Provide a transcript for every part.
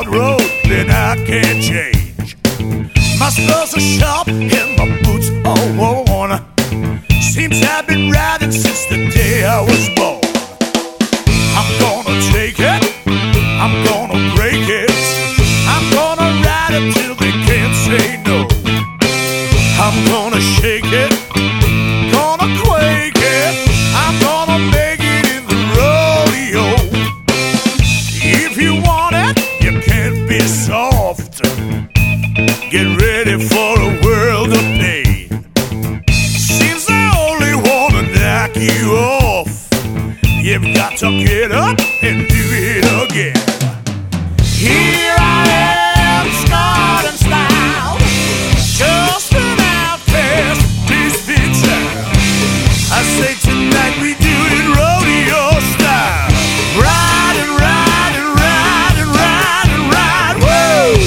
hard road that I can't change. My spurs are sharp and my boots are worn. Seems I've been riding since the day I was born. I'm gonna take it, I'm gonna break it, I'm gonna ride it till they can't say no. I'm gonna shake it, gonna quake it, I'm gonna make it in the rodeo. If you want it, you can't be soft. Get ready for a world of pain. Seems I only wanna knock you off. You've got to get up and do it again. Here I am, scarred in style, just an outcast, misfit child. I say tonight we do it rodeo style. Ride and ride and ride and ride and ride, woo!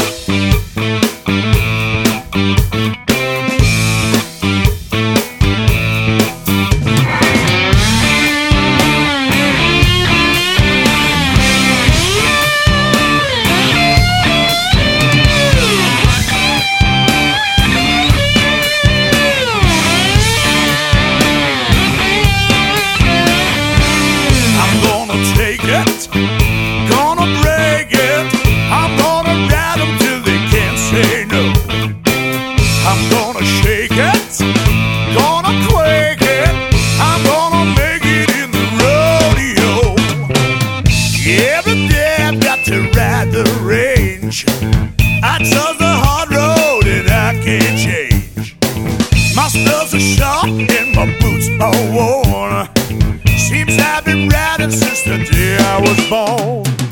Gonna break it, I'm gonna ride them till they can't say no. I'm gonna shake it, gonna quake it, I'm gonna make it in the rodeo. Every day I've got to ride the range. I chose the hard road and I can't change. My spurs are sharp and my boots are worn. Seems I've been riding since the day I was born.